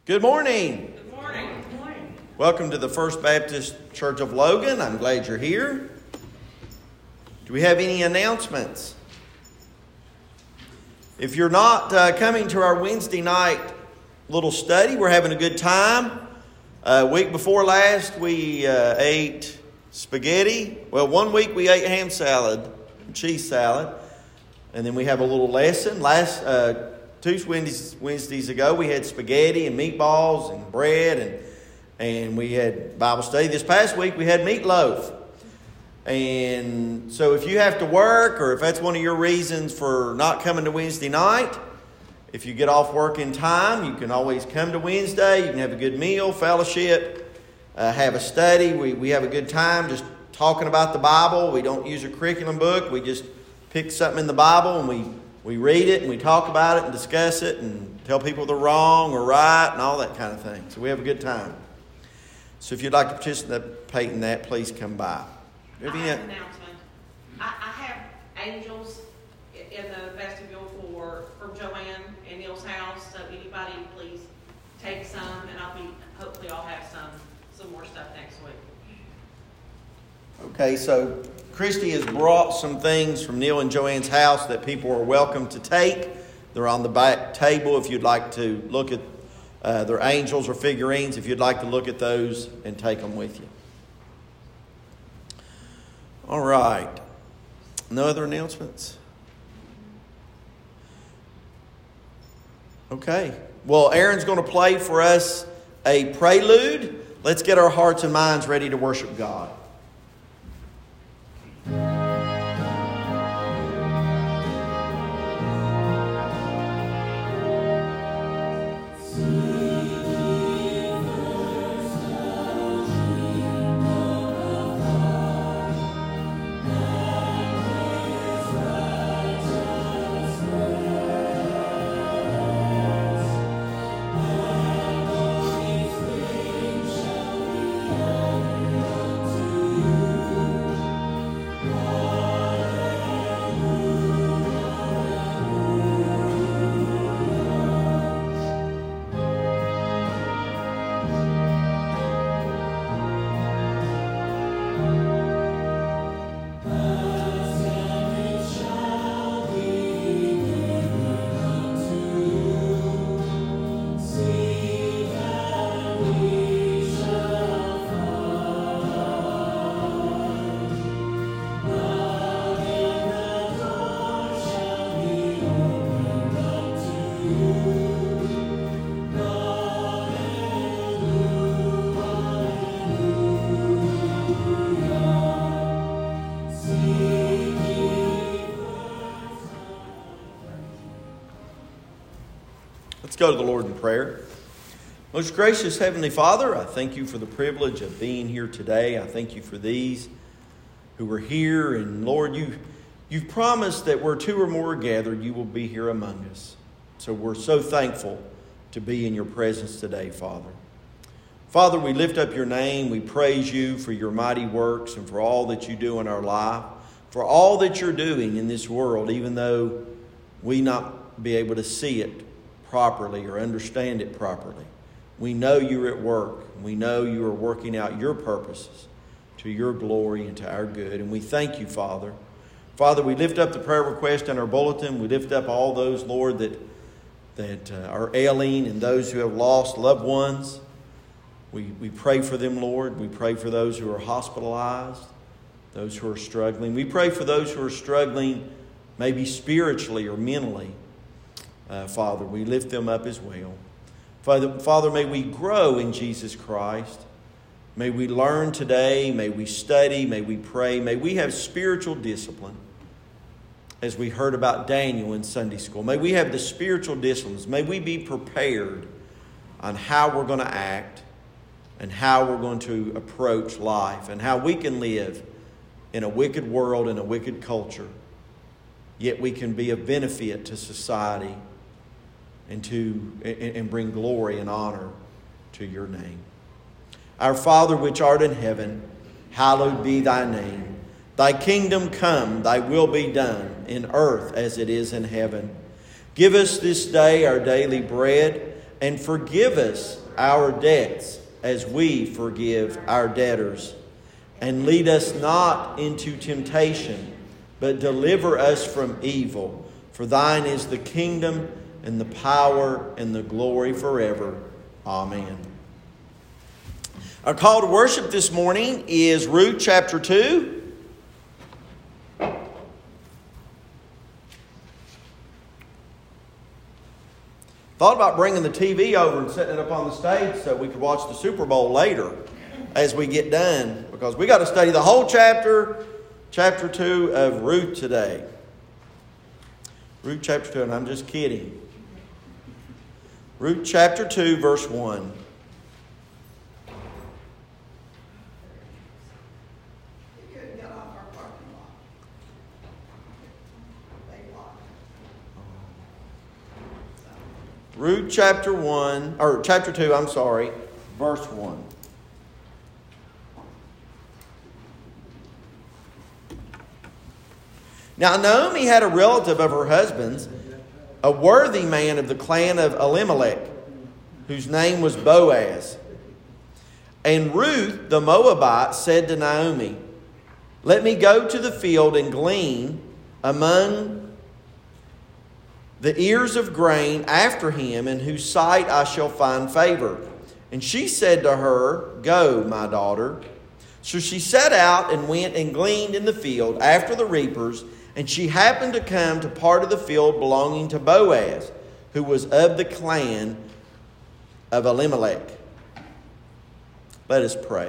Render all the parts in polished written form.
Good morning. Good morning. Good morning. Welcome to the First Baptist Church of Logan. I'm glad you're here. Do we have any announcements? If you're not coming to our Wednesday night little study, we're having a good time. Week before last, we ate spaghetti. Well, 1 week we ate ham salad, cheese salad. And then we have a little lesson. Two Wednesdays ago, we had spaghetti and meatballs and bread, and we had Bible study. This past week, we had meatloaf. And so if you have to work, or if that's one of your reasons for not coming to Wednesday night, if you get off work in time, you can always come to Wednesday. You can have a good meal, fellowship, have a study. We have a good time just talking about the Bible. We don't use a curriculum book. We just pick something in the Bible and we read it and we talk about it and discuss it and tell people they're wrong or right and all that kind of thing. So we have a good time. So if you'd like to participate in that, please come by. I have an announcement. I have angels in the vestibule from Joanne and Neil's house. So anybody, please take some, and hopefully I'll have some more stuff next week. Okay, so Christy has brought some things from Neil and Joanne's house that people are welcome to take. They're on the back table if you'd like to look at their angels or figurines, if you'd like to look at those and take them with you. All right. No other announcements? Okay. Well, Aaron's going to play for us a prelude. Let's get our hearts and minds ready to worship God. Let's go to the Lord in prayer. Most gracious Heavenly Father, I thank you for the privilege of being here today. I thank you for these who are here. And Lord, you've promised that where two or more are gathered, you will be here among us. So we're so thankful to be in your presence today, Father. Father, we lift up your name. We praise you for your mighty works and for all that you do in our life, for all that you're doing in this world, even though we not be able to see it properly or understand it properly. We know you're at work. We know you are working out your purposes to your glory and to our good. And we thank you, Father. Father, we lift up the prayer request in our bulletin. We lift up all those, Lord, that are ailing and those who have lost loved ones. We pray for them, Lord. We pray for those who are hospitalized, those who are struggling. We pray for those who are struggling maybe spiritually or mentally. Father, we lift them up as well. Father, may we grow in Jesus Christ. May we learn today. May we study. May we pray. May we have spiritual discipline as we heard about Daniel in Sunday school. May we have the spiritual disciplines. May we be prepared on how we're going to act and how we're going to approach life and how we can live in a wicked world and a wicked culture. Yet we can be of benefit to society and bring glory and honor to your name. Our Father which art in heaven, hallowed be thy name. Thy kingdom come, thy will be done, in earth as it is in heaven. Give us this day our daily bread, and forgive us our debts as we forgive our debtors. And lead us not into temptation, but deliver us from evil. For thine is the kingdom and the power and the glory forever. Amen. Our call to worship this morning is Ruth chapter 2. Thought about bringing the TV over and setting it up on the stage so we could watch the Super Bowl later as we get done, because we got to study the whole chapter 2 of Ruth today. Ruth chapter 2, and I'm just kidding. Ruth chapter 2, verse 1. Ruth chapter 2, verse 1. Now Naomi had a relative of her husband's, a worthy man of the clan of Elimelech, whose name was Boaz. And Ruth the Moabite said to Naomi, "Let me go to the field and glean among the ears of grain after him, in whose sight I shall find favor." And she said to her, "Go, my daughter." So she set out and went and gleaned in the field after the reapers. And she happened to come to part of the field belonging to Boaz, who was of the clan of Elimelech. Let us pray.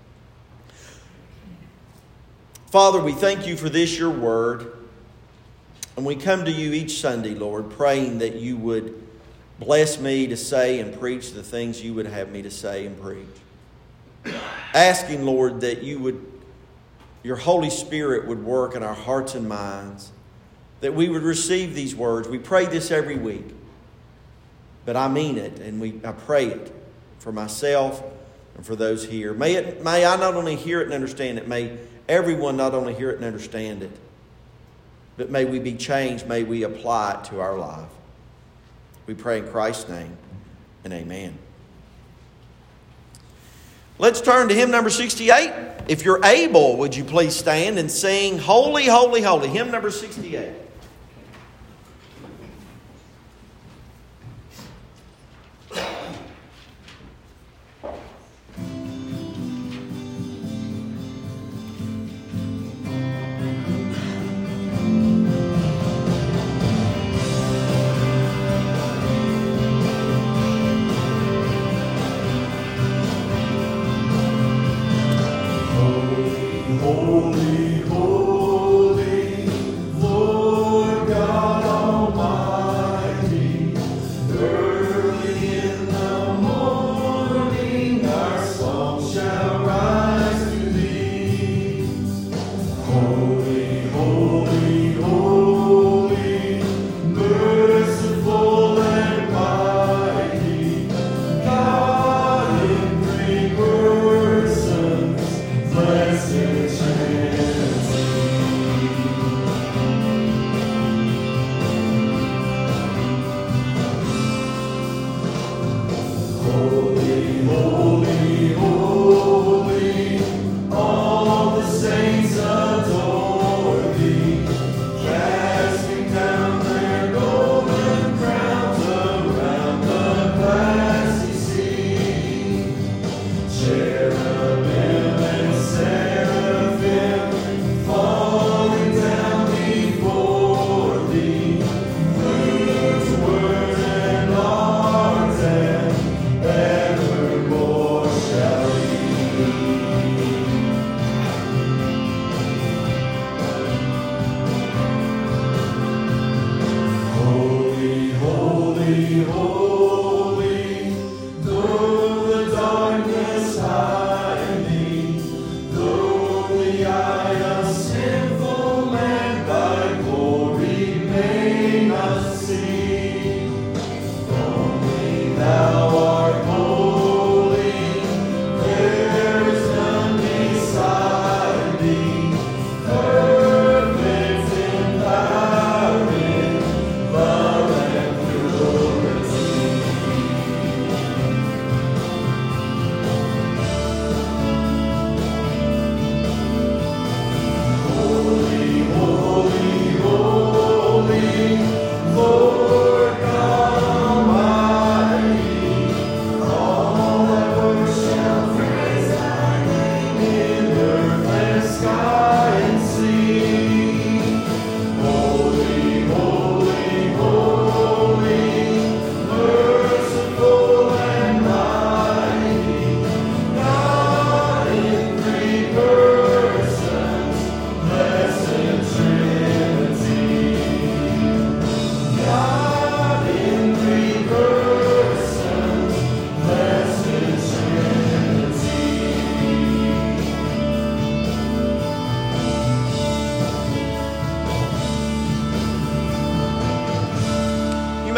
Father, we thank you for this, your word. And we come to you each Sunday, Lord, praying that you would bless me to say and preach the things you would have me to say and preach. Asking, Lord, that your Holy Spirit would work in our hearts and minds, that we would receive these words. We pray this every week, but I mean it, and I pray it for myself and for those here. May I not only hear it and understand it, may everyone not only hear it and understand it, but may we be changed, may we apply it to our life. We pray in Christ's name, and amen. Let's turn to hymn number 68. If you're able, would you please stand and sing Holy, Holy, Holy, hymn number 68. Holy, holy, Lord God Almighty, early in the morning our song shall rise to thee. Holy, holy, holy, merciful and mighty, God in three persons, blessed Trinity.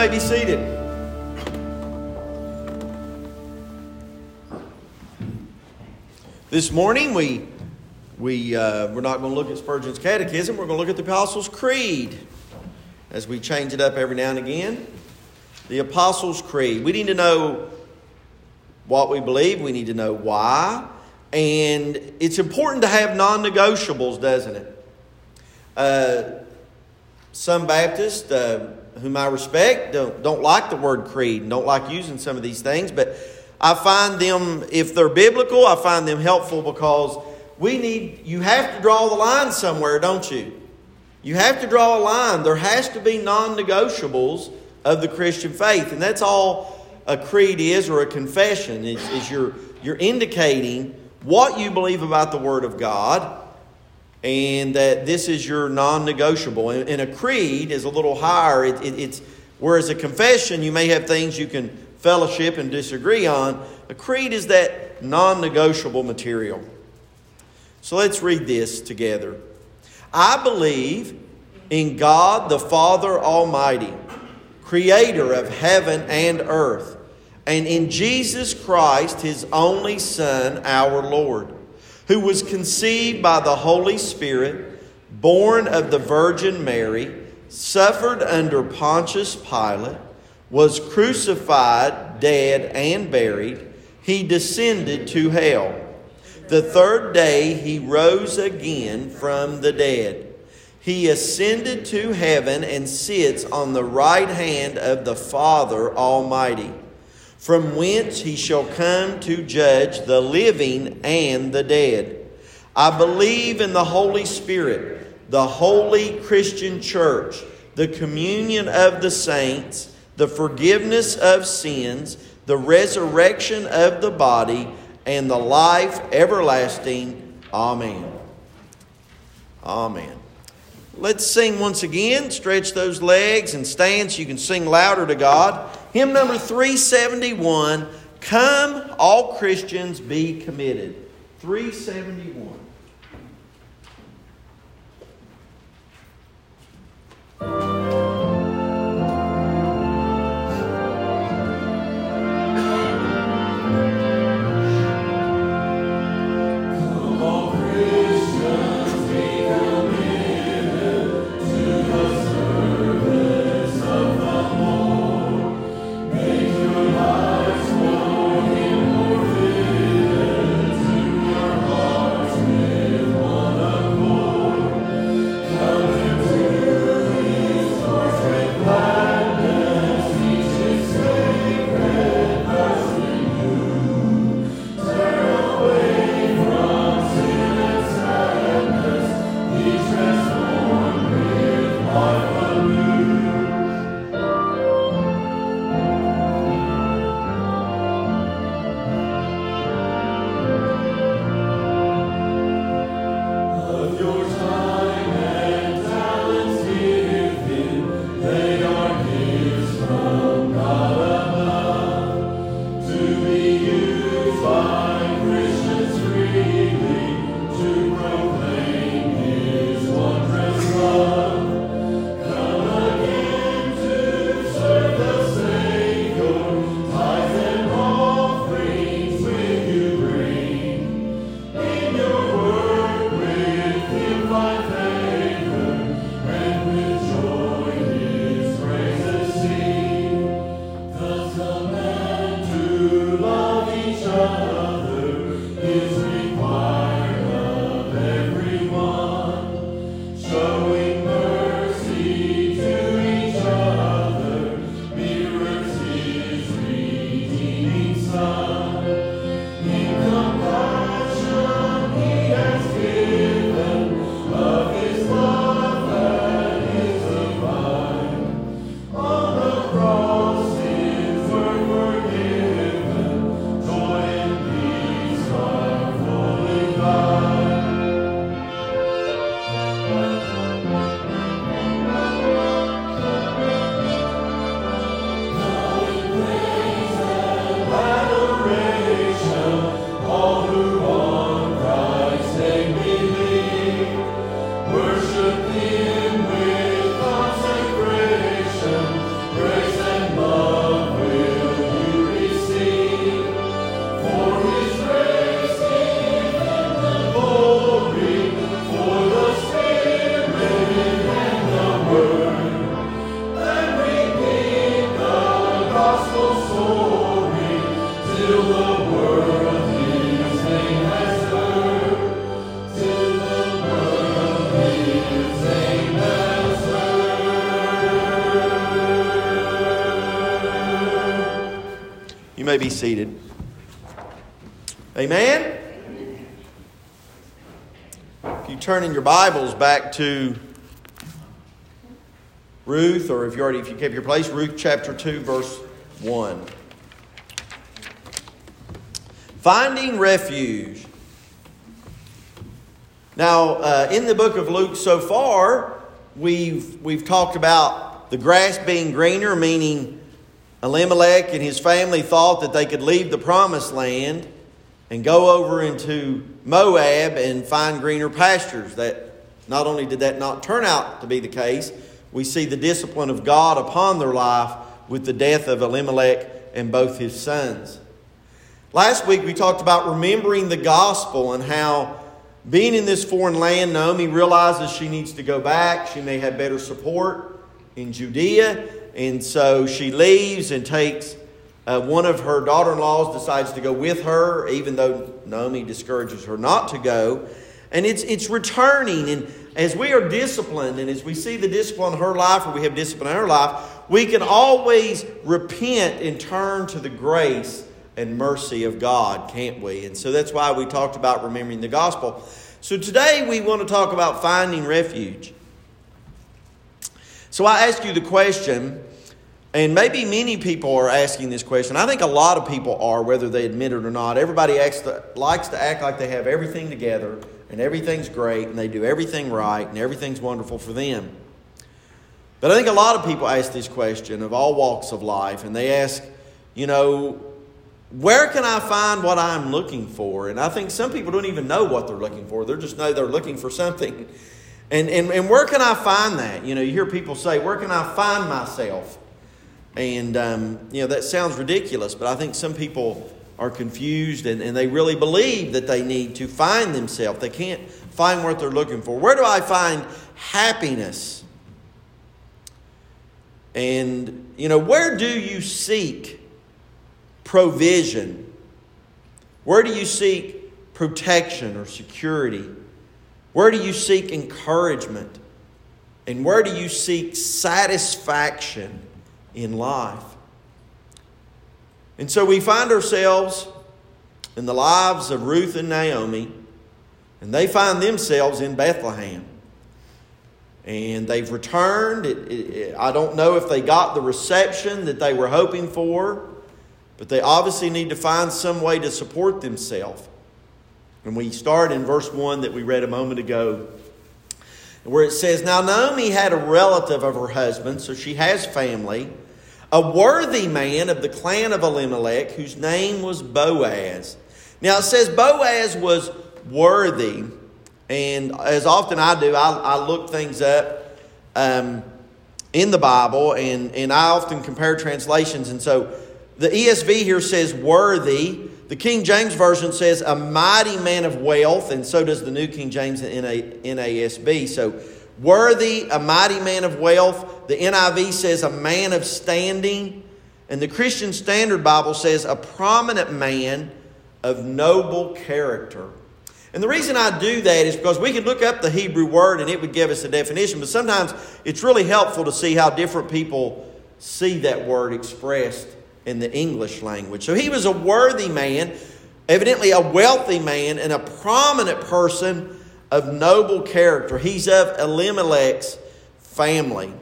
be seated. This morning we're not going to look at Spurgeon's Catechism. We're going to look at the Apostles' Creed, as we change it up every now and again. The Apostles' Creed. We need to know what we believe. We need to know why. And it's important to have non-negotiables, doesn't it? Some Baptists, whom I respect, don't like the word creed and don't like using some of these things. But I find them, if they're biblical, I find them helpful because you have to draw the line somewhere, don't you? You have to draw a line. There has to be non-negotiables of the Christian faith. And that's all a creed is, or a confession. Is you're indicating what you believe about the Word of God, and that this is your non-negotiable. And a creed is a little higher. It's whereas a confession, you may have things you can fellowship and disagree on. A creed is that non-negotiable material. So let's read this together. I believe in God the Father Almighty, Creator of heaven and earth, and in Jesus Christ, His only Son, our Lord, who was conceived by the Holy Spirit, born of the Virgin Mary, suffered under Pontius Pilate, was crucified, dead, and buried. He descended to hell. The third day He rose again from the dead. He ascended to heaven and sits on the right hand of the Father Almighty, from whence He shall come to judge the living and the dead. I believe in the Holy Spirit, the holy Christian church, the communion of the saints, the forgiveness of sins, the resurrection of the body, and the life everlasting. Amen. Amen. Let's sing once again. Stretch those legs and stand so you can sing louder to God. Hymn number 371, Come, All Christians Be Committed. 371. may be seated. Amen? If you turn in your Bibles back to Ruth, or if you kept your place, Ruth chapter 2, verse 1. Finding refuge. Now, in the book of Luke so far, we've talked about the grass being greener, meaning Elimelech and his family thought that they could leave the promised land and go over into Moab and find greener pastures. That not only did that not turn out to be the case, we see the discipline of God upon their life with the death of Elimelech and both his sons. Last week we talked about remembering the gospel and how being in this foreign land, Naomi realizes she needs to go back. She may have better support in Judea. And so she leaves and takes one of her daughter-in-laws, decides to go with her, even though Naomi discourages her not to go. And it's returning. And as we are disciplined, and as we see the discipline in her life, or we have discipline in her life, we can always repent and turn to the grace and mercy of God, can't we? And so that's why we talked about remembering the gospel. So today we want to talk about finding refuge. So I ask you the question, and maybe many people are asking this question. I think a lot of people are, whether they admit it or not. Everybody likes to act like they have everything together, and everything's great, and they do everything right, and everything's wonderful for them. But I think a lot of people ask this question of all walks of life, and they ask, where can I find what I'm looking for? And I think some people don't even know what they're looking for. They just know they're looking for something. And where can I find that? You hear people say, where can I find myself? And, that sounds ridiculous, but I think some people are confused and they really believe that they need to find themselves. They can't find what they're looking for. Where do I find happiness? And, where do you seek provision? Where do you seek protection or security? Where do you seek encouragement? And where do you seek satisfaction in life? And so we find ourselves in the lives of Ruth and Naomi, and they find themselves in Bethlehem. And they've returned. I don't know if they got the reception that they were hoping for, but they obviously need to find some way to support themselves. And we start in verse 1 that we read a moment ago, where it says, Now Naomi had a relative of her husband, so she has family, a worthy man of the clan of Elimelech, whose name was Boaz. Now it says Boaz was worthy, and as often I do, I look things up in the Bible, and I often compare translations. And so the ESV here says worthy. The King James Version says a mighty man of wealth, and so does the New King James and NASB. So worthy, a mighty man of wealth. The NIV says a man of standing. And the Christian Standard Bible says a prominent man of noble character. And the reason I do that is because we could look up the Hebrew word and it would give us a definition, but sometimes it's really helpful to see how different people see that word expressed in the English language. So he was a worthy man, evidently a wealthy man, and a prominent person of noble character. He's of Elimelech's family.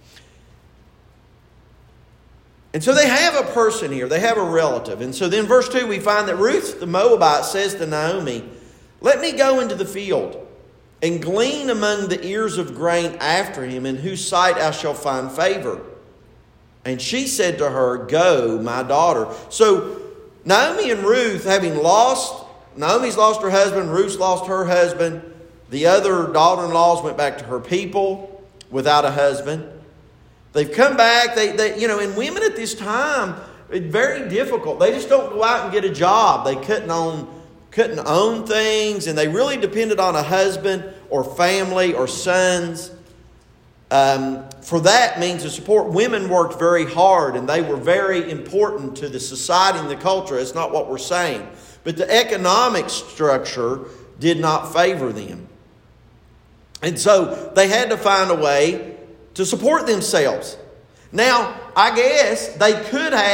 And so they have a person here. They have a relative. And so then verse 2, we find that Ruth the Moabite says to Naomi, Let me go into the field and glean among the ears of grain after him, in whose sight I shall find favor. And she said to her, Go, my daughter. So Naomi and Ruth, Naomi's lost her husband, Ruth's lost her husband. The other daughter-in-laws went back to her people without a husband. They've come back. And women at this time, it's very difficult. They just don't go out and get a job. They couldn't own things, and they really depended on a husband or family or sons. For that means to support. Women worked very hard, and they were very important to the society and the culture. It's not what we're saying. But the economic structure did not favor them. And so they had to find a way to support themselves. Now, I guess they could have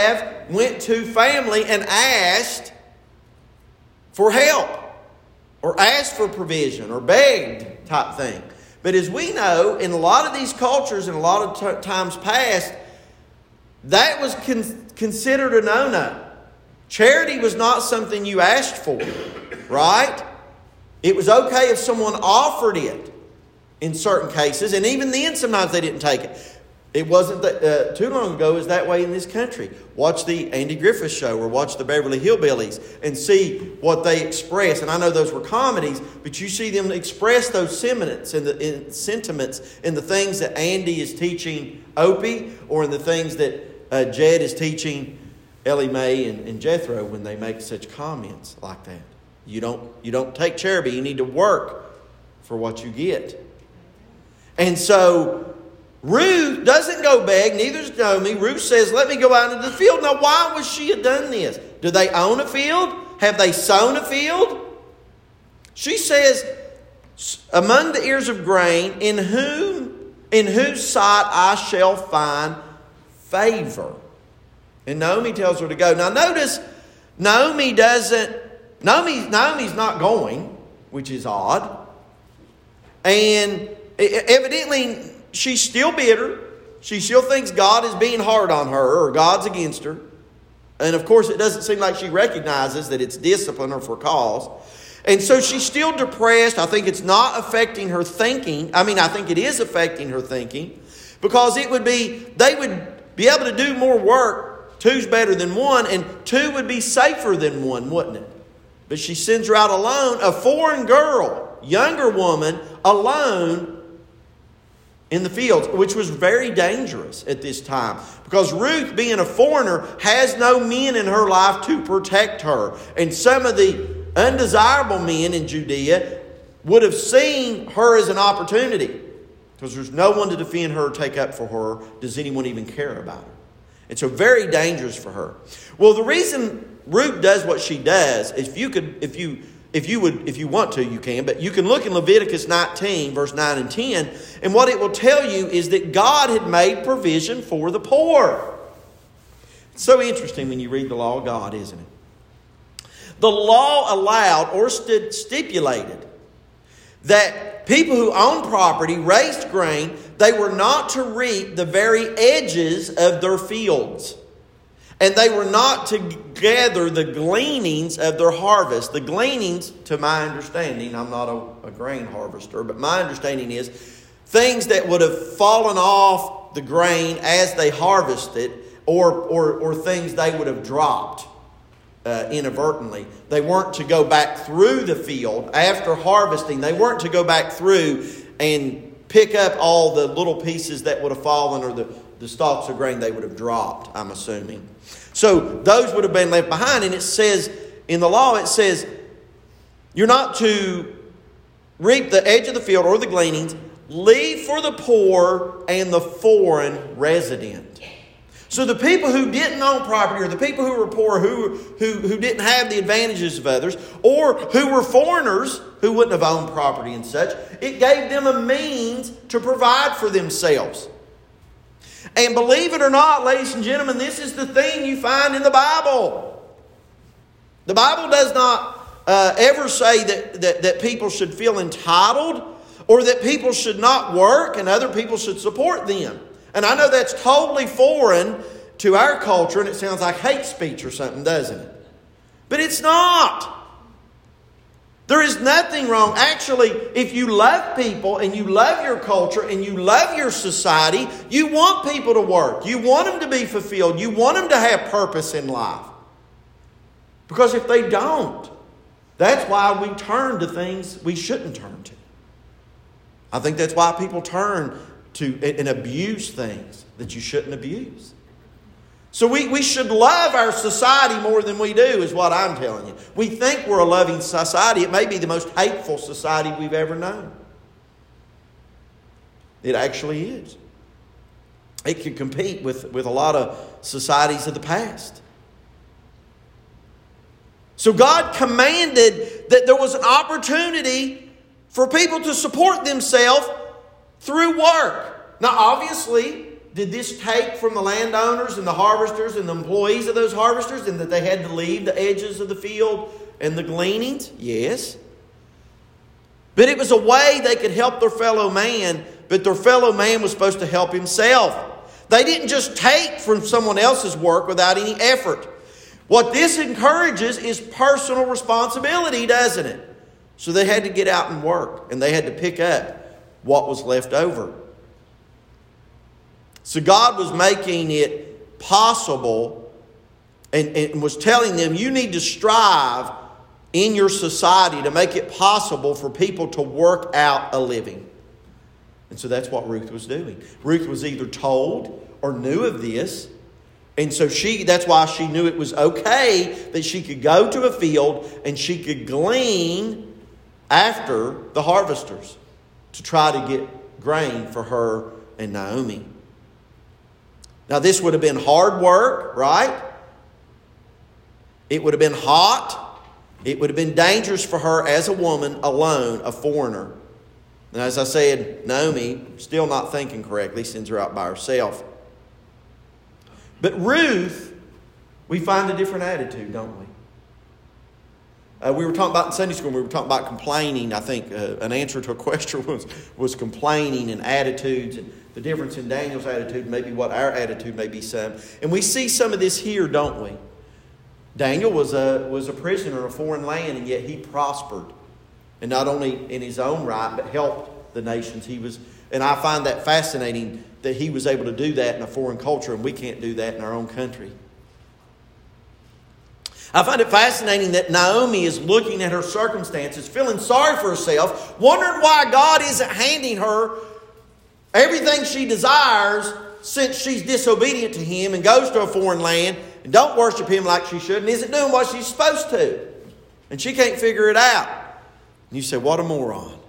went to family and asked for help or asked for provision or begged type thing. But as we know, in a lot of these cultures and a lot of times past, that was considered a no-no. Charity was not something you asked for, right? It was okay if someone offered it in certain cases, and even then sometimes they didn't take it. It wasn't too long ago it was that way in this country. Watch the Andy Griffith Show or watch the Beverly Hillbillies and see what they express. And I know those were comedies, but you see them express those sentiments in the things that Andy is teaching Opie, or in the things that Jed is teaching Ellie Mae and Jethro when they make such comments like that. You don't take charity. You need to work for what you get. And so Ruth doesn't go beg, neither does Naomi. Ruth says, let me go out into the field. Now, why would she have done this? Do they own a field? Have they sown a field? She says, among the ears of grain, in whose sight I shall find favor. And Naomi tells her to go. Now, notice, Naomi's not going, which is odd. And evidently, she's still bitter. She still thinks God is being hard on her, or God's against her. And of course, it doesn't seem like she recognizes that it's discipline or for cause. And so she's still depressed. I think it's not affecting her thinking. I think it is affecting her thinking. Because they would be able to do more work. Two's better than one, and two would be safer than one, wouldn't it? But she sends her out alone, a foreign girl, younger woman, alone in the fields, which was very dangerous at this time. Because Ruth, being a foreigner, has no men in her life to protect her. And some of the undesirable men in Judea would have seen her as an opportunity. Because there's no one to defend her or take up for her. Does anyone even care about her? It's so very dangerous for her. Well, the reason Ruth does what she does, if you want to, you can. But you can look in Leviticus 19, verse 9 and 10. And what it will tell you is that God had made provision for the poor. It's so interesting when you read the law of God, isn't it? The law allowed or stipulated that people who owned property, raised grain, they were not to reap the very edges of their fields. And they were not to gather the gleanings of their harvest. The gleanings, to my understanding, I'm not a grain harvester, but my understanding is things that would have fallen off the grain as they harvested, or things they would have dropped inadvertently. They weren't to go back through the field after harvesting. They weren't to go back through and pick up all the little pieces that would have fallen, or the stalks of grain they would have dropped, I'm assuming. So those would have been left behind. And it says, in the law, it says, you're not to reap the edge of the field or the gleanings. Leave for the poor and the foreign resident. So the people who didn't own property, or the people who were poor, who didn't have the advantages of others, or who were foreigners who wouldn't have owned property and such, it gave them a means to provide for themselves. And believe it or not, ladies and gentlemen, this is the thing you find in the Bible. The Bible does not ever say that people should feel entitled, or that people should not work and other people should support them. And I know that's totally foreign to our culture, and it sounds like hate speech or something, doesn't it? But it's not. There is nothing wrong. Actually, if you love people and you love your culture and you love your society, you want people to work. You want them to be fulfilled. You want them to have purpose in life. Because if they don't, that's why we turn to things we shouldn't turn to. I think that's why people turn to and abuse things that you shouldn't abuse. So we should love our society more than we do, is what I'm telling you. We think we're a loving society. It may be the most hateful society we've ever known. It actually is. It can compete with a lot of societies of the past. So God commanded that there was an opportunity for people to support themselves through work. Now, obviously, did this take from the landowners and the harvesters and the employees of those harvesters, and that they had to leave the edges of the field and the gleanings? Yes. But it was a way they could help their fellow man, but their fellow man was supposed to help himself. They didn't just take from someone else's work without any effort. What this encourages is personal responsibility, doesn't it? So they had to get out and work, and they had to pick up what was left over. So God was making it possible and was telling them, you need to strive in your society to make it possible for people to work out a living. And so that's what Ruth was doing. Ruth was either told or knew of this. And so that's why she knew it was okay that she could go to a field and she could glean after the harvesters to try to get grain for her and Naomi. Now this would have been hard work, right? It would have been hot. It would have been dangerous for her as a woman alone, a foreigner. And as I said, Naomi, still not thinking correctly, sends her out by herself. But Ruth, we find a different attitude, don't we? We were talking about in Sunday school, we were talking about complaining. I think an answer to a question was complaining and attitudes, and the difference in Daniel's attitude, maybe what our attitude may be some. And we see some of this here, don't we? Daniel was a prisoner in a foreign land, and yet he prospered. And not only in his own right, but helped the nations. And I find that fascinating that he was able to do that in a foreign culture, and we can't do that in our own country. I find it fascinating that Naomi is looking at her circumstances, feeling sorry for herself, wondering why God isn't handing her everything she desires since she's disobedient to Him and goes to a foreign land and don't worship Him like she should and isn't doing what she's supposed to. And she can't figure it out. And you say, what a moron.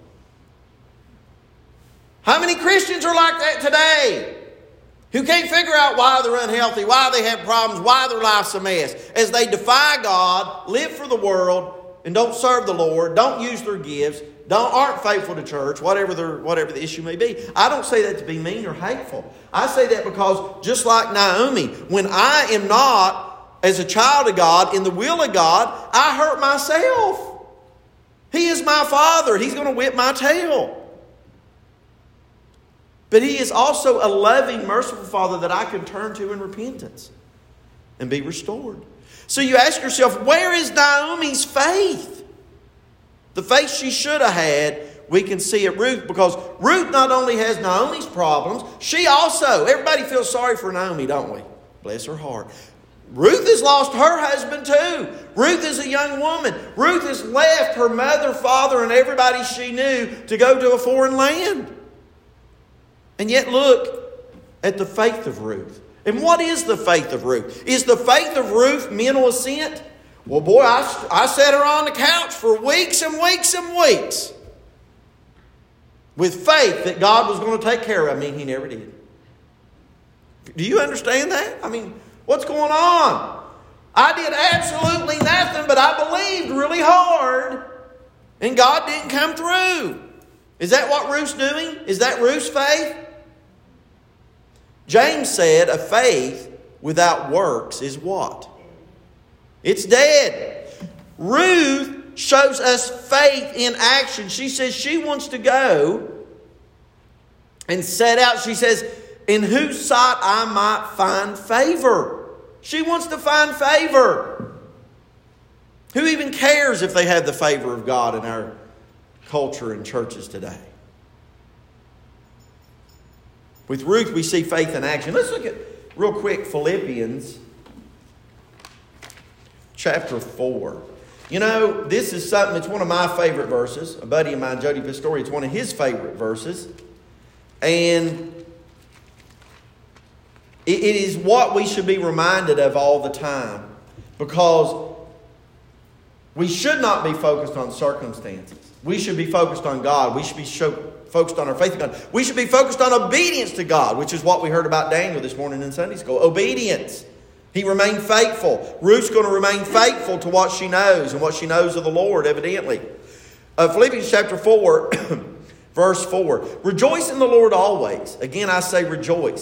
How many Christians are like that today? Who can't figure out why they're unhealthy, why they have problems, why their life's a mess. As they defy God, live for the world, and don't serve the Lord, don't use their gifts, aren't faithful to church, whatever the issue may be. I don't say that to be mean or hateful. I say that because just like Naomi, when I am not, as a child of God, in the will of God, I hurt myself. He is my Father. He's going to whip my tail. But He is also a loving, merciful Father that I can turn to in repentance and be restored. So you ask yourself, where is Naomi's faith? The faith she should have had, we can see at Ruth, because Ruth not only has Naomi's problems, she also, everybody feels sorry for Naomi, don't we? Bless her heart. Ruth has lost her husband too. Ruth is a young woman. Ruth has left her mother, father, and everybody she knew to go to a foreign land. And yet look at the faith of Ruth. And what is the faith of Ruth? Is the faith of Ruth mental assent? Well, boy, I sat her on the couch for weeks and weeks and weeks with faith that God was going to take care of me. He never did. Do you understand that? I mean, what's going on? I did absolutely nothing, but I believed really hard, and God didn't come through. Is that what Ruth's doing? Is that Ruth's faith? James said a faith without works is what? It's dead. Ruth shows us faith in action. She says she wants to go and set out. She says, in whose sight I might find favor. She wants to find favor. Who even cares if they have the favor of God in our culture and churches today? With Ruth, we see faith in action. Let's look at, real quick, Philippians chapter 4. You know, this is something, it's one of my favorite verses. A buddy of mine, Jody Pistori, it's one of his favorite verses. And it is what we should be reminded of all the time. Because we should not be focused on circumstances. We should be focused on God. We should be focused on our faith in God. We should be focused on obedience to God, which is what we heard about Daniel this morning in Sunday school. Obedience. He remained faithful. Ruth's going to remain faithful to what she knows and what she knows of the Lord, evidently. Philippians chapter 4, verse 4. Rejoice in the Lord always. Again, I say rejoice.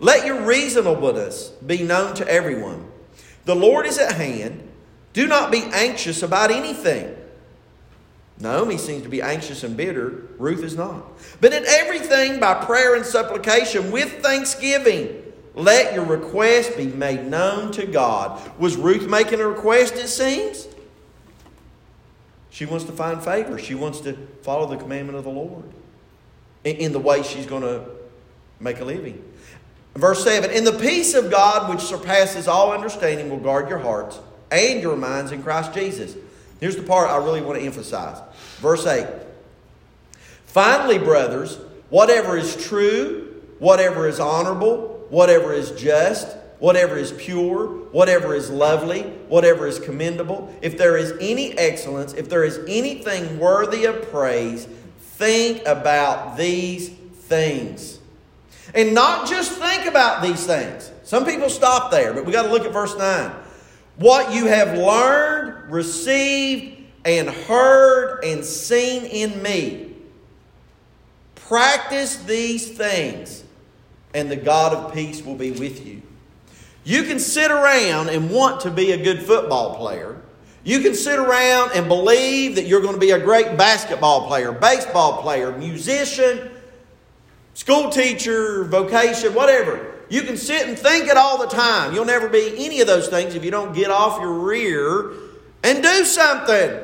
Let your reasonableness be known to everyone. The Lord is at hand. Do not be anxious about anything. Naomi seems to be anxious and bitter. Ruth is not. But in everything by prayer and supplication with thanksgiving, let your request be made known to God. Was Ruth making a request, it seems? She wants to find favor. She wants to follow the commandment of the Lord in the way she's going to make a living. Verse 7, and the peace of God which surpasses all understanding will guard your hearts and your minds in Christ Jesus. Here's the part I really want to emphasize. Verse 8. Finally, brothers, whatever is true, whatever is honorable, whatever is just, whatever is pure, whatever is lovely, whatever is commendable, if there is any excellence, if there is anything worthy of praise, think about these things. And not just think about these things. Some people stop there, but we got to look at verse 9. What you have learned, received, and heard, and seen in me. Practice these things, and the God of peace will be with you. You can sit around and want to be a good football player. You can sit around and believe that you're going to be a great basketball player, baseball player, musician, school teacher, vocation, whatever. You can sit and think it all the time. You'll never be any of those things if you don't get off your rear and do something.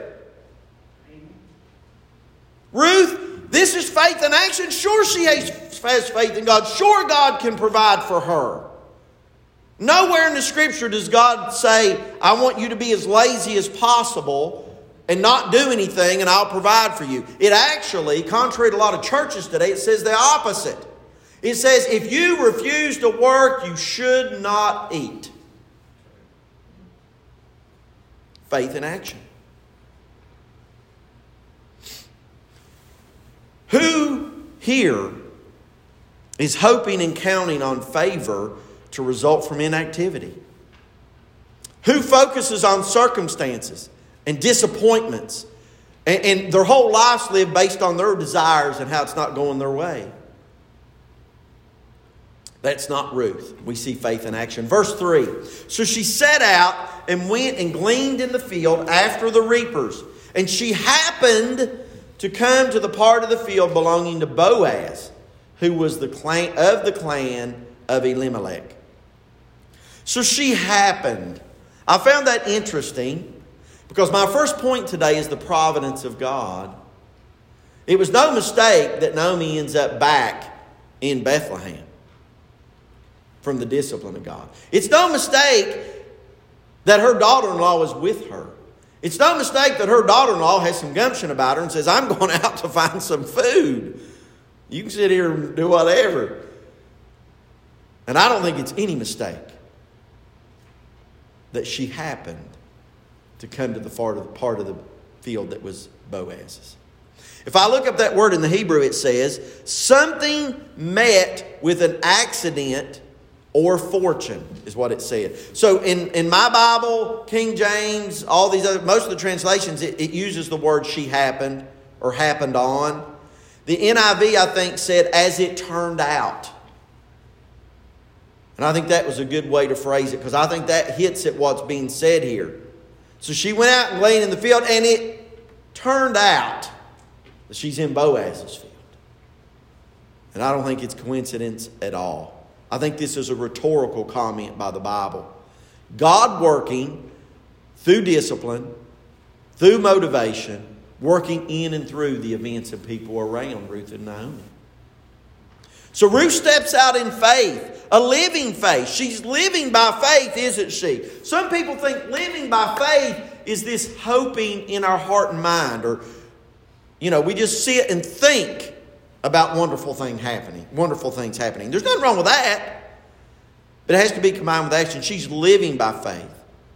Ruth, this is faith in action. Sure, she has faith in God. Sure, God can provide for her. Nowhere in the Scripture does God say, I want you to be as lazy as possible and not do anything, and I'll provide for you. It actually, contrary to a lot of churches today, it says the opposite. It says, if you refuse to work, you should not eat. Faith in action. Who here is hoping and counting on favor to result from inactivity? Who focuses on circumstances and disappointments and their whole lives live based on their desires and how it's not going their way? That's not Ruth. We see faith in action. Verse 3. So she set out and went and gleaned in the field after the reapers. And she happened to come to the part of the field belonging to Boaz, who was the clan of Elimelech. So she happened. I found that interesting because my first point today is the providence of God. It was no mistake that Naomi ends up back in Bethlehem from the discipline of God. It's no mistake that her daughter-in-law was with her. It's no mistake that her daughter-in-law has some gumption about her and says, I'm going out to find some food. You can sit here and do whatever. And I don't think it's any mistake that she happened to come to the part of the field that was Boaz's. If I look up that word in the Hebrew, it says, something met with an accident or fortune is what it said. So in my Bible, King James, all these other, most of the translations, it uses the word she happened or happened on. The NIV, I think, said as it turned out. And I think that was a good way to phrase it because I think that hits at what's being said here. So she went out and gleaned in the field and it turned out that she's in Boaz's field. And I don't think it's coincidence at all. I think this is a rhetorical comment by the Bible. God working through discipline, through motivation, working in and through the events and people around Ruth and Naomi. So Ruth steps out in faith, a living faith. She's living by faith, isn't she? Some people think living by faith is this hoping in our heart and mind. Or, we just sit and think about wonderful things happening. There's nothing wrong with that. But it has to be combined with action. She's living by faith.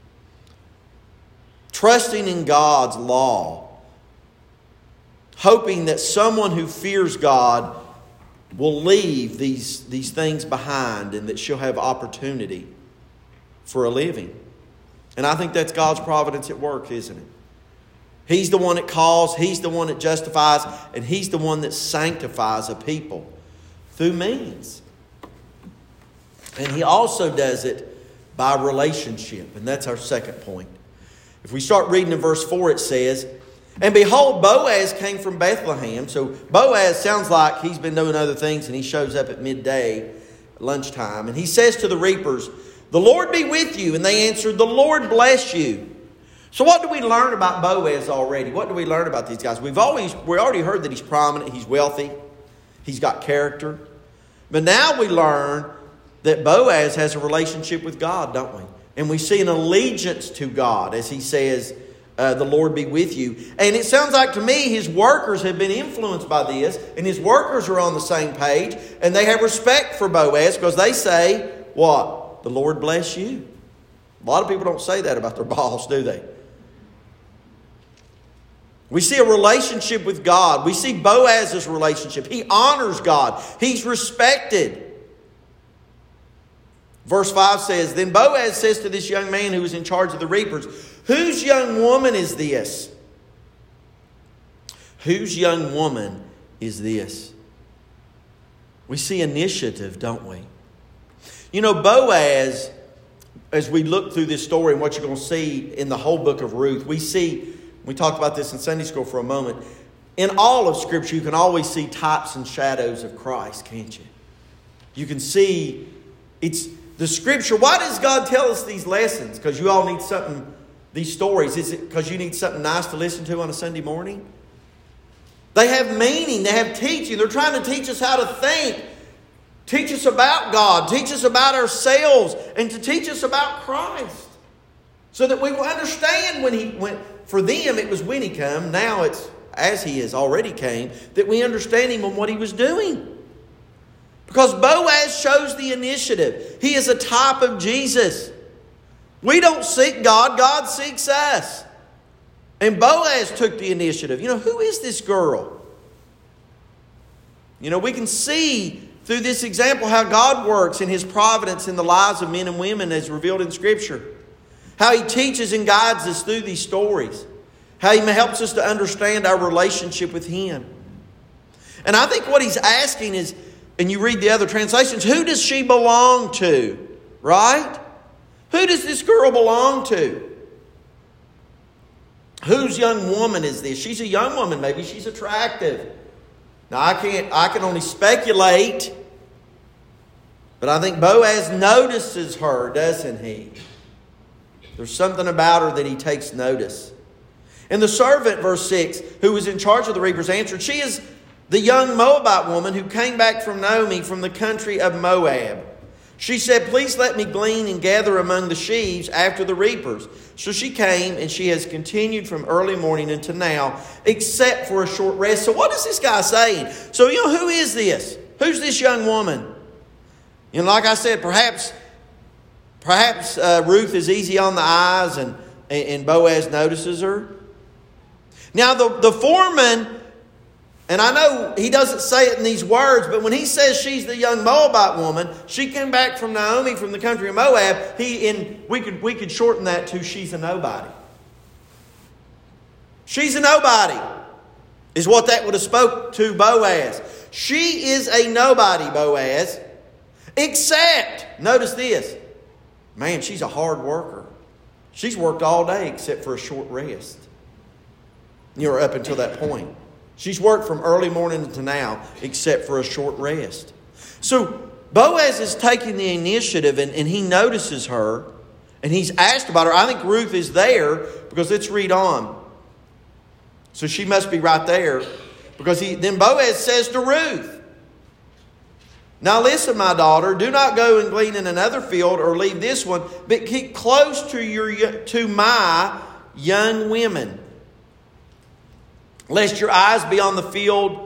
Trusting in God's law. Hoping that someone who fears God will leave these things behind and that she'll have opportunity for a living. And I think that's God's providence at work, isn't it? He's the one that calls, He's the one that justifies, and He's the one that sanctifies a people through means. And he also does it by relationship. And that's our second point. If we start reading in verse 4, it says, "And behold, Boaz came from Bethlehem." So Boaz sounds like he's been doing other things, and he shows up at midday, lunchtime. And he says to the reapers, "The Lord be with you." And they answered, "The Lord bless you." So what do we learn about Boaz already? What do we learn about these guys? We already heard that he's prominent, he's wealthy, he's got character. But now we learn that Boaz has a relationship with God, don't we? And we see an allegiance to God as he says, "The Lord be with you." And it sounds like to me his workers have been influenced by this, and his workers are on the same page, and they have respect for Boaz because they say, what? "The Lord bless you." A lot of people don't say that about their boss, do they? We see a relationship with God. We see Boaz's relationship. He honors God. He's respected. Verse 5 says, "Then Boaz says to this young man who was in charge of the reapers, 'Whose young woman is this?'" Whose young woman is this? We see initiative, don't we? You know, Boaz, as we look through this story and what you're going to see in the whole book of Ruth, we talked about this in Sunday school for a moment. In all of Scripture, you can always see types and shadows of Christ, can't you? You can see it's the Scripture. Why does God tell us these lessons? Because you all need something, these stories. Is it because you need something nice to listen to on a Sunday morning? They have meaning. They have teaching. They're trying to teach us how to think. Teach us about God. Teach us about ourselves. And to teach us about Christ. So that we will understand for them it was when He came. Now it's as He has already came. That we understand Him and what He was doing. Because Boaz shows the initiative. He is a type of Jesus. We don't seek God. God seeks us. And Boaz took the initiative. You know, who is this girl? You know, we can see through this example how God works in His providence in the lives of men and women as revealed in Scripture. How He teaches and guides us through these stories. How He helps us to understand our relationship with Him. And I think what He's asking is, and you read the other translations, who does she belong to? Right? Who does this girl belong to? Whose young woman is this? She's a young woman. Maybe she's attractive. Now I can only speculate. But I think Boaz notices her, doesn't he? There's something about her that he takes notice. And the servant, verse 6, who was in charge of the reapers, answered, "She is the young Moabite woman who came back from Naomi from the country of Moab. She said, 'Please let me glean and gather among the sheaves after the reapers.' So she came, and she has continued from early morning until now, except for a short rest." So what is this guy saying? So, you know, who is this? Who's this young woman? You know, like I said, perhaps Ruth is easy on the eyes and Boaz notices her. Now, the foreman, and I know he doesn't say it in these words, but when he says she's the young Moabite woman, she came back from Naomi from the country of Moab, we could shorten that to she's a nobody. She's a nobody is what that would have spoke to Boaz. She is a nobody, Boaz, except, notice this, man, she's a hard worker. She's worked all day except for a short rest. You're up until that point. She's worked from early morning to now, except for a short rest. So Boaz is taking the initiative, and he notices her, and he's asked about her. I think Ruth is there, because let's read on. So she must be right there, because then Boaz says to Ruth, "Now listen, my daughter, do not go and glean in another field or leave this one, but keep close to my young women. Let your eyes be on the field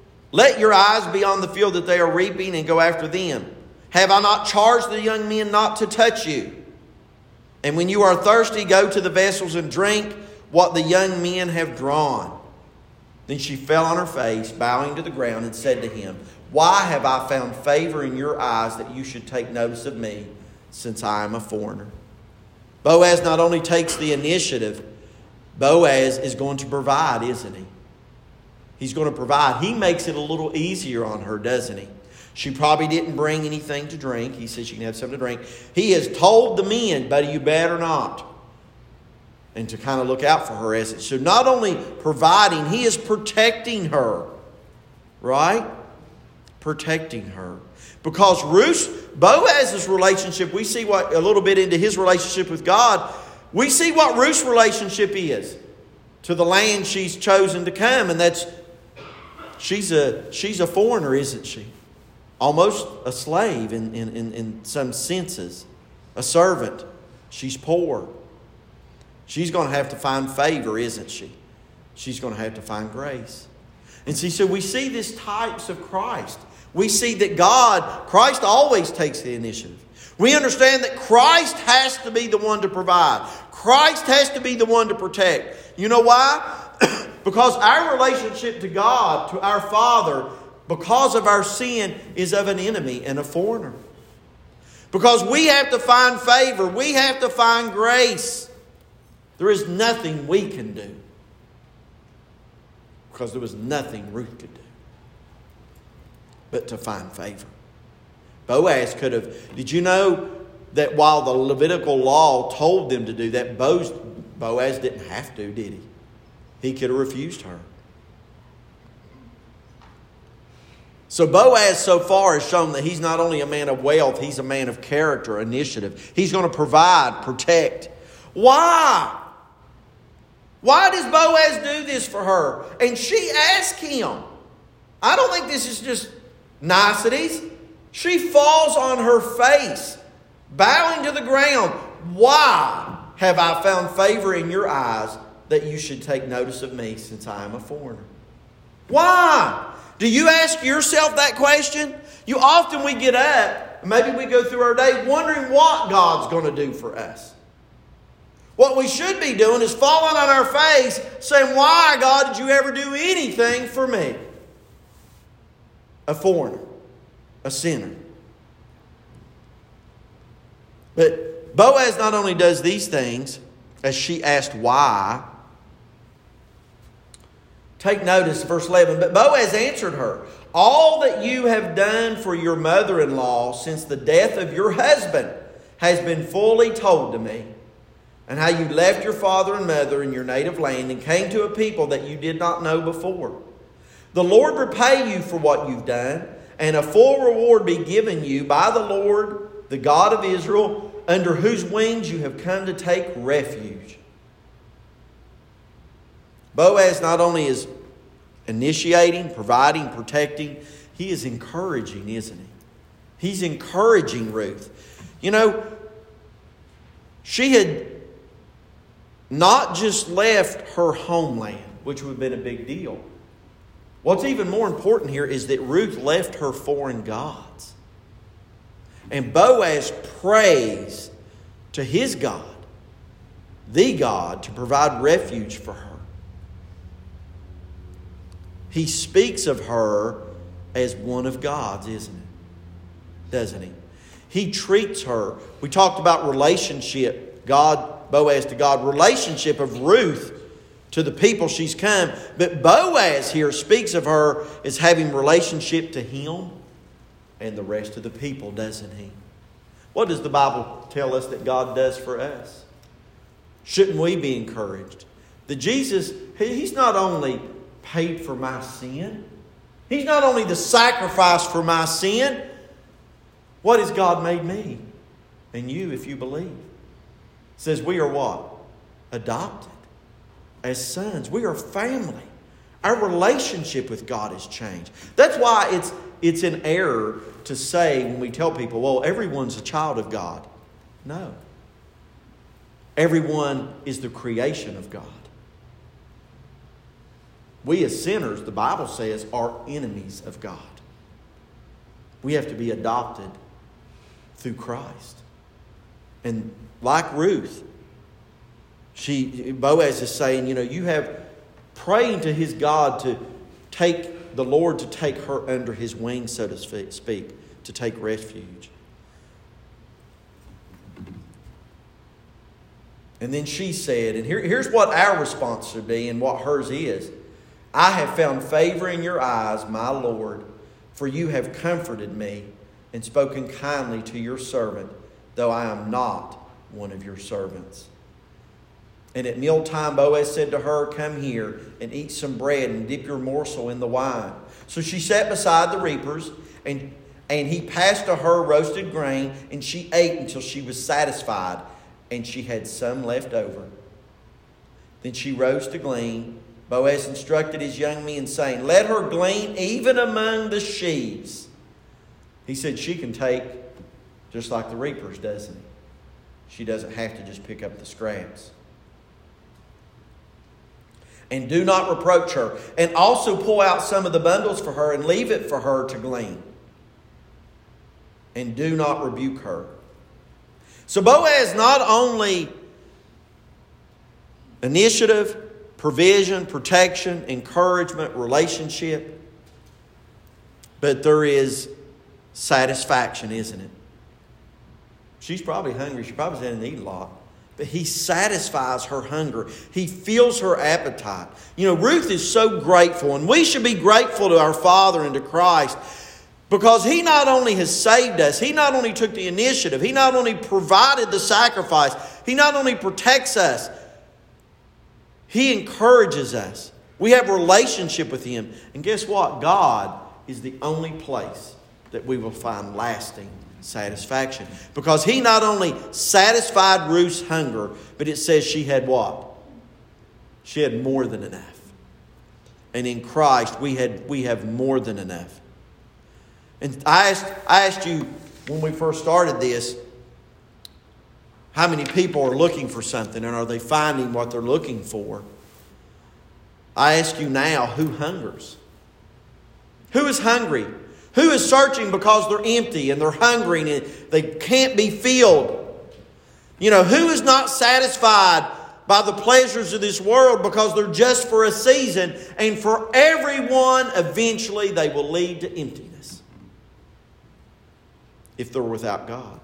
that they are reaping, and go after them. Have I not charged the young men not to touch you? And when you are thirsty, go to the vessels and drink what the young men have drawn." Then she fell on her face, bowing to the ground, and said to him, "Why have I found favor in your eyes that you should take notice of me, since I am a foreigner?" Boaz not only takes the initiative, Boaz is going to provide, isn't he? He's going to provide. He makes it a little easier on her, doesn't he? She probably didn't bring anything to drink. He said she can have something to drink. He has told the men, but you better not. And to kind of look out for her as it. So not only providing, he is protecting her. Right? Protecting her. Because Boaz's relationship, we see what a little bit into his relationship with God. We see what Ruth's relationship is to the land she's chosen to come. And that's, she's a foreigner, isn't she? Almost a slave in some senses. A servant. She's poor. She's going to have to find favor, isn't she? She's going to have to find grace. And see, so we see these types of Christ. We see that Christ always takes the initiative. We understand that Christ has to be the one to provide. Christ has to be the one to protect. You know why? Because our relationship to God, to our Father, because of our sin, is of an enemy and a foreigner. Because we have to find favor. We have to find grace. There is nothing we can do. Because there was nothing Ruth could do. But to find favor. Boaz could have... Did you know that while the Levitical law told them to do that, Boaz didn't have to, did he? He could have refused her. So Boaz so far has shown that he's not only a man of wealth, he's a man of character, initiative. He's going to provide, protect. Why? Why does Boaz do this for her? And she asked him. I don't think this is just niceties. She falls on her face, bowing to the ground. Why have I found favor in your eyes that you should take notice of me since I am a foreigner? Why? Do you ask yourself that question? Often we get up, and maybe we go through our day wondering what God's going to do for us. What we should be doing is falling on our face saying, why, God, did you ever do anything for me? A foreigner, a sinner. But Boaz not only does these things, as she asked why. Take notice, verse 11. But Boaz answered her, all that you have done for your mother-in-law since the death of your husband has been fully told to me. And how you left your father and mother in your native land and came to a people that you did not know before. The Lord repay you for what you've done, and a full reward be given you by the Lord, the God of Israel, under whose wings you have come to take refuge. Boaz not only is initiating, providing, protecting, he is encouraging, isn't he? He's encouraging Ruth. You know, she had not just left her homeland, which would have been a big deal. What's even more important here is that Ruth left her foreign gods. And Boaz prays to his God, the God, to provide refuge for her. He speaks of her as one of God's, isn't it? Doesn't he? He treats her. We talked about relationship, Boaz to God, relationship of Ruth to the people she's come. But Boaz here speaks of her as having relationship to him and the rest of the people, doesn't he? What does the Bible tell us that God does for us? Shouldn't we be encouraged? That Jesus, He's not only paid for my sin. He's not only the sacrifice for my sin. What has God made me? And you, if you believe. It says we are what? Adopted. As sons. We are family. Our relationship with God has changed. That's why it's an error to say when we tell people, well, everyone's a child of God. No. Everyone is the creation of God. We as sinners, the Bible says, are enemies of God. We have to be adopted through Christ. And like Ruth, Boaz is saying, you have praying to his God to take the Lord to take her under his wings, so to speak, to take refuge. And then she said, and here's what our response should be and what hers is. I have found favor in your eyes, my Lord, for you have comforted me and spoken kindly to your servant, though I am not one of your servants. And at mealtime Boaz said to her, come here and eat some bread and dip your morsel in the wine. So she sat beside the reapers, and he passed to her roasted grain, and she ate until she was satisfied, and she had some left over. Then she rose to glean. Boaz instructed his young men, saying, let her glean even among the sheaves. He said she can take just like the reapers, doesn't he? She doesn't have to just pick up the scraps. And do not reproach her. And also pull out some of the bundles for her and leave it for her to glean. And do not rebuke her. So Boaz not only initiative, provision, protection, encouragement, relationship, but there is satisfaction, isn't it? She's probably hungry. She probably didn't eat a lot. But he satisfies her hunger. He fills her appetite. You know, Ruth is so grateful. And we should be grateful to our Father and to Christ. Because He not only has saved us. He not only took the initiative. He not only provided the sacrifice. He not only protects us. He encourages us. We have a relationship with Him. And guess what? God is the only place that we will find lasting satisfaction. Because He not only satisfied Ruth's hunger, but it says she had what? She had more than enough. And in Christ we have more than enough. And I asked you when we first started this, how many people are looking for something and are they finding what they're looking for? I ask you now, who hungers? Who is hungry? Who is searching because they're empty and they're hungry and they can't be filled? You know, who is not satisfied by the pleasures of this world because they're just for a season, and for everyone, eventually they will lead to emptiness if they're without God.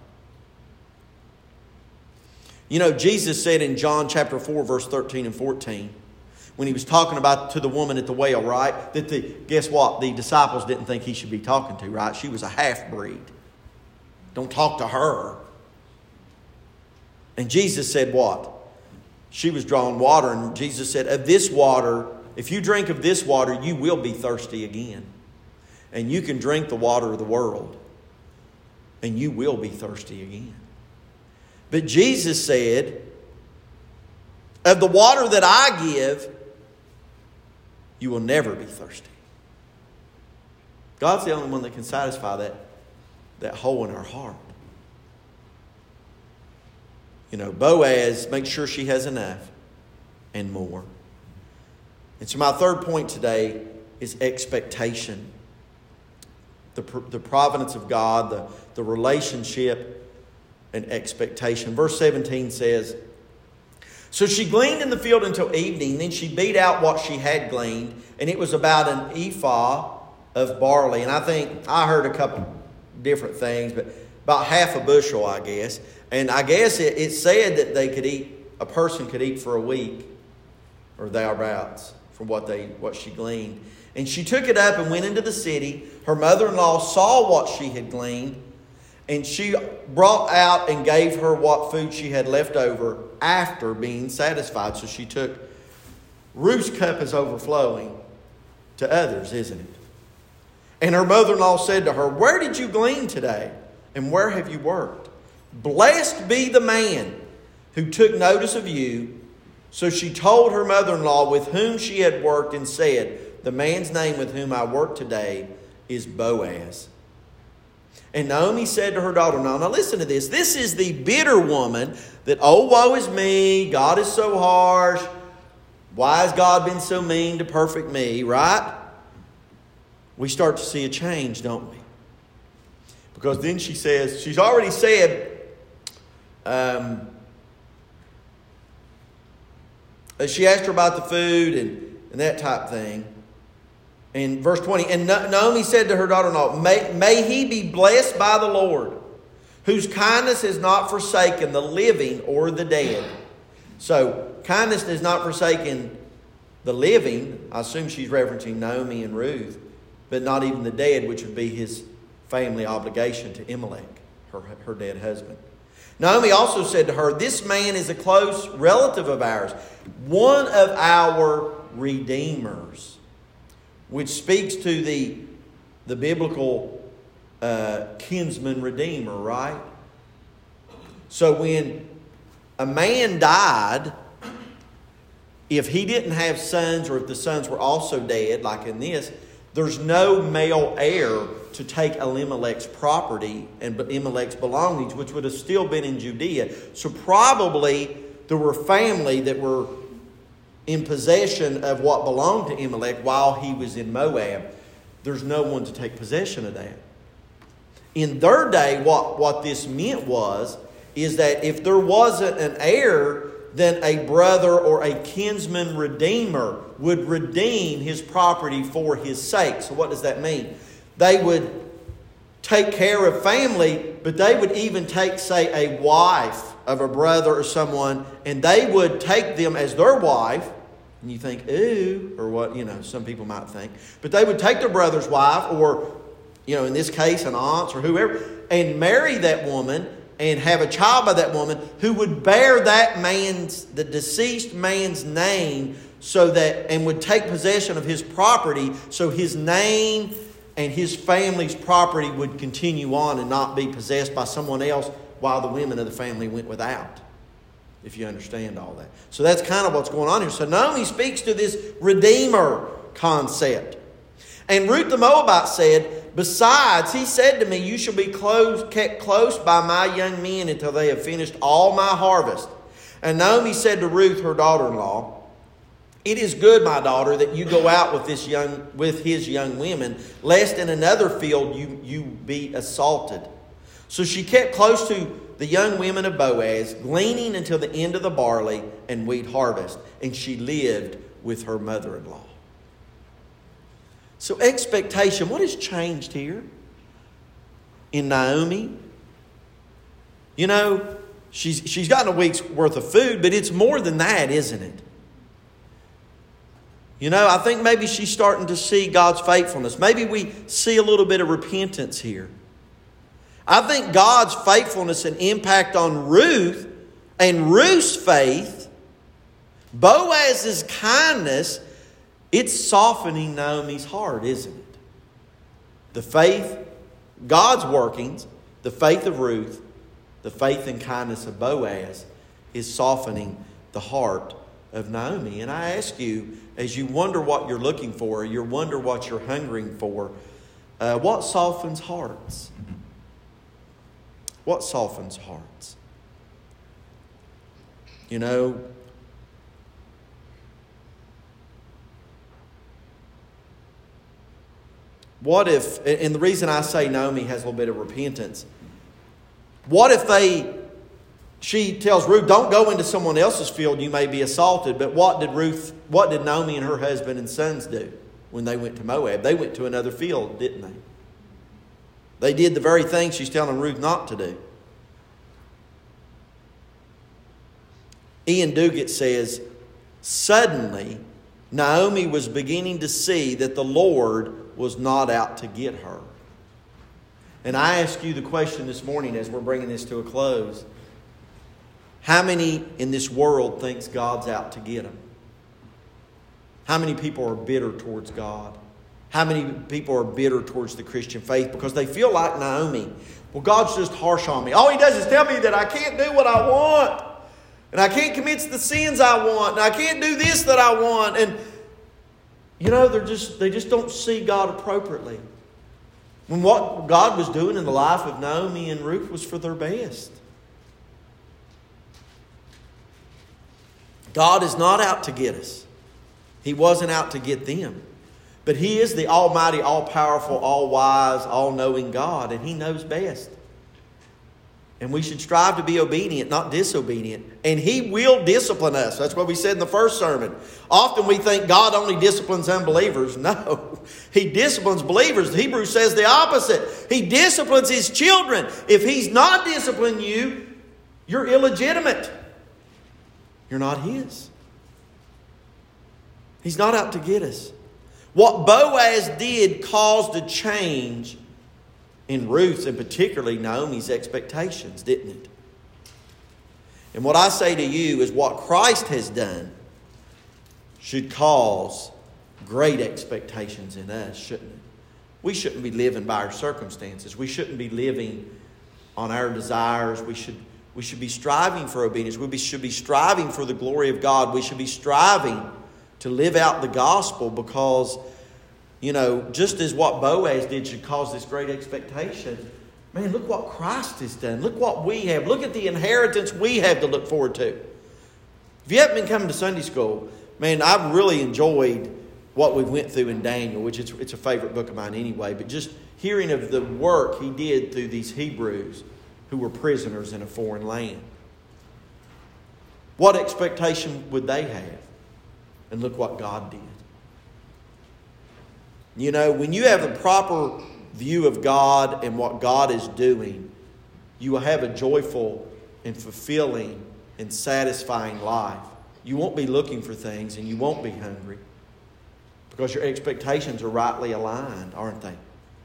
You know, Jesus said in John chapter 4, verse 13 and 14, when He was talking about to the woman at the well, right? That guess what? The disciples didn't think He should be talking to, right? She was a half-breed. Don't talk to her. And Jesus said what? She was drawing water, and Jesus said, of this water, if you drink of this water, you will be thirsty again. And you can drink the water of the world, and you will be thirsty again. But Jesus said, of the water that I give, you will never be thirsty. God's the only one that can satisfy that hole in our heart. You know, Boaz makes sure she has enough and more. And so my third point today is expectation. The providence of God, the relationship and expectation. Verse 17 says, so she gleaned in the field until evening. Then she beat out what she had gleaned, and it was about an ephah of barley. And I think I heard a couple different things, but about half a bushel, I guess. And I guess it said that a person could eat for a week, or thereabouts, from what she gleaned. And she took it up and went into the city. Her mother-in-law saw what she had gleaned, and she brought out and gave her what food she had left over after being satisfied. So she took, Ruth's cup is overflowing to others, isn't it? And her mother-in-law said to her, where did you glean today? And where have you worked? Blessed be the man who took notice of you. So she told her mother-in-law with whom she had worked and said, the man's name with whom I work today is Boaz. And Naomi said to her daughter-in-law, now listen to this. This is the bitter woman that, oh, woe is me. God is so harsh. Why has God been so mean to perfect me, right? We start to see a change, don't we? Because then she says, she's already said, she asked her about the food and that type thing. In verse 20, and Naomi said to her daughter-in-law, may he be blessed by the Lord, whose kindness has not forsaken the living or the dead. So, kindness has not forsaken the living. I assume she's referencing Naomi and Ruth. but not even the dead, which would be his family obligation to Elimelech, her dead husband. Naomi also said to her, "This man is a close relative of ours, one of our redeemers," which speaks to the biblical kinsman redeemer, right? So when a man died, if he didn't have sons, or if the sons were also dead, like in this, there's no male heir to take Elimelech's property and Elimelech's belongings, which would have still been in Judea. So probably there were family that were in possession of what belonged to Elimelech while he was in Moab. There's no one to take possession of that. In their day, what this meant is that if there wasn't an heir, then a brother or a kinsman redeemer would redeem his property for his sake. So what does that mean? They would take care of family, but they would even take, say, a wife of a brother or someone, and they would take them as their wife. And you think, ooh, or what, some people might think. But they would take their brother's wife, or, in this case, an aunt's or whoever, and marry that woman and have a child by that woman who would bear the deceased man's name, and would take possession of his property, so his name and his family's property would continue on and not be possessed by someone else while the women of the family went without. If you understand all that. So that's kind of what's going on here. So Naomi speaks to this redeemer concept. And Ruth the Moabite said, "Besides, he said to me, you shall be kept close by my young men until they have finished all my harvest." And Naomi said to Ruth, her daughter-in-law, "It is good, my daughter, that you go out with his young women, lest in another field you be assaulted." So she kept close to the young women of Boaz, gleaning until the end of the barley and wheat harvest, and she lived with her mother-in-law. So expectation, what has changed here in Naomi? She's gotten a week's worth of food, but it's more than that, isn't it? I think maybe she's starting to see God's faithfulness. Maybe we see a little bit of repentance here. I think God's faithfulness and impact on Ruth and Ruth's faith, Boaz's kindness, it's softening Naomi's heart, isn't it? The faith, God's workings, the faith of Ruth, the faith and kindness of Boaz is softening the heart of Naomi. And I ask you, as you wonder what you're looking for, you wonder what you're hungering for, what softens hearts? What softens hearts? What if, and the reason I say Naomi has a little bit of repentance, what if she tells Ruth, don't go into someone else's field, you may be assaulted. But what did Naomi and her husband and sons do when they went to Moab? They went to another field, didn't they? They did the very thing she's telling Ruth not to do. Ian Duguid says, suddenly Naomi was beginning to see that the Lord was not out to get her. And I ask you the question this morning as we're bringing this to a close. How many in this world thinks God's out to get them? How many people are bitter towards God? How many people are bitter towards the Christian faith because they feel like Naomi? Well, God's just harsh on me. All He does is tell me that I can't do what I want. And I can't commit the sins I want. And I can't do this that I want. And, they just don't see God appropriately. When what God was doing in the life of Naomi and Ruth was for their best. God is not out to get us. He wasn't out to get them. But He is the almighty, all-powerful, all-wise, all-knowing God, and He knows best. And we should strive to be obedient, not disobedient. And He will discipline us. That's what we said in the first sermon. Often we think God only disciplines unbelievers. No, He disciplines believers. The Hebrew says the opposite. He disciplines His children. If He's not disciplining you, you're illegitimate. You're not His. He's not out to get us. What Boaz did caused a change in Ruth's and particularly Naomi's expectations, didn't it? And what I say to you is what Christ has done should cause great expectations in us, shouldn't it? We shouldn't be living by our circumstances. We shouldn't be living on our desires. We should be striving for obedience. We should be striving for the glory of God. We should be striving to live out the gospel because, just as what Boaz did should cause this great expectation, man, look what Christ has done. Look what we have. Look at the inheritance we have to look forward to. If you haven't been coming to Sunday school, man, I've really enjoyed what we went through in Daniel, which it's a favorite book of mine anyway, but just hearing of the work he did through these Hebrews who were prisoners in a foreign land. What expectation would they have? And look what God did. When you have a proper view of God and what God is doing, you will have a joyful and fulfilling and satisfying life. You won't be looking for things and you won't be hungry because your expectations are rightly aligned, aren't they?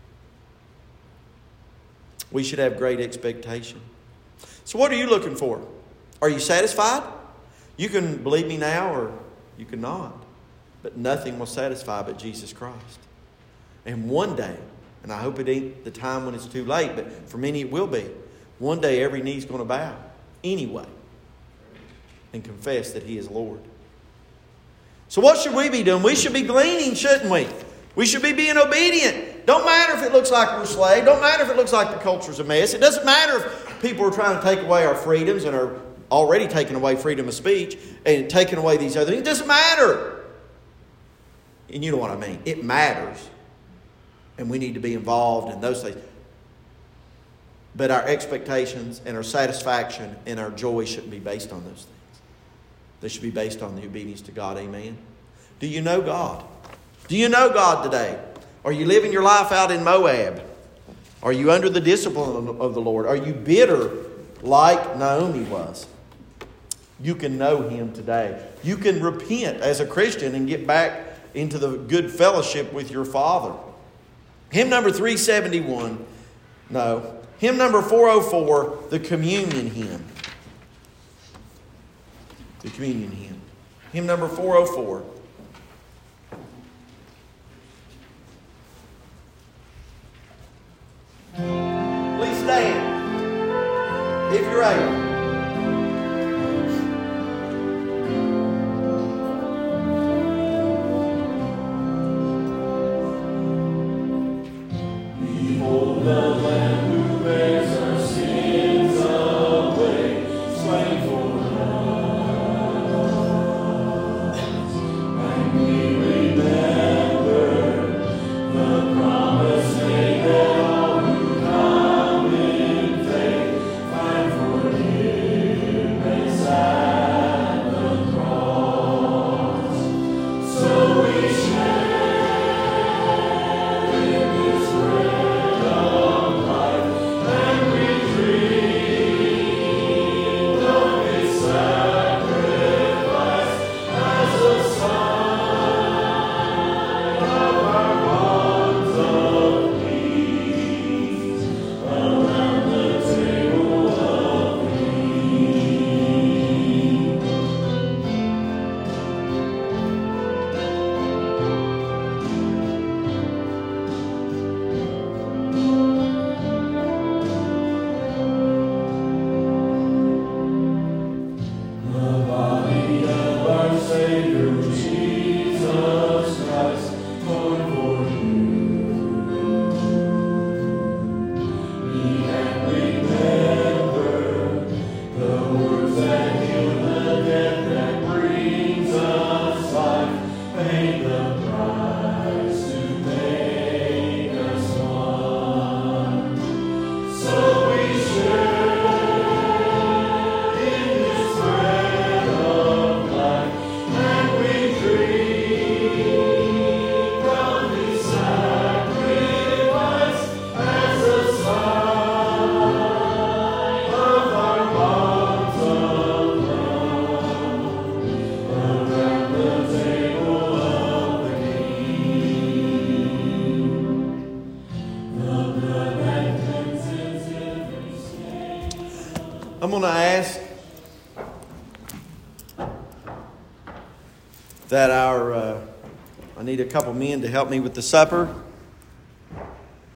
We should have great expectation. So what are you looking for? Are you satisfied? You can believe me now or you cannot. But nothing will satisfy but Jesus Christ. And one day, and I hope it ain't the time when it's too late, but for many it will be. One day every knee's going to bow anyway and confess that He is Lord. So what should we be doing? We should be gleaning, shouldn't we? We should be being obedient. Don't matter if it looks like we're slaves. Don't matter if it looks like the culture's a mess. It doesn't matter if people are trying to take away our freedoms and are already taking away freedom of speech and taking away these other things. It doesn't matter. And you know what I mean. It matters. And we need to be involved in those things. But our expectations and our satisfaction and our joy shouldn't be based on those things. They should be based on the obedience to God. Amen. Do you know God? Do you know God today? Are you living your life out in Moab? Are you under the discipline of the Lord? Are you bitter like Naomi was? You can know Him today. You can repent as a Christian and get back into the good fellowship with your Father. Hymn number 371. No. Hymn number 404, the communion hymn. The communion hymn. Hymn number 404. Please stand if you're able. Behold the Lamb who bears our sins away, slain for us. And we remember the promise made that all who come in faith find forgiveness at the cross. So we share in this bread of life, and we drink of His sacrifice as a sign of our bonds of peace around the table of peace. The body of our Savior Jesus Christ, torn for you. He can remember the words that heal the death that brings us life, paid the price to make us one. So we share in this bread of life, and we drink of His sacrifice as a sign of our bonds of love around the table of the I'm going to ask that I need a couple men to help me with the supper.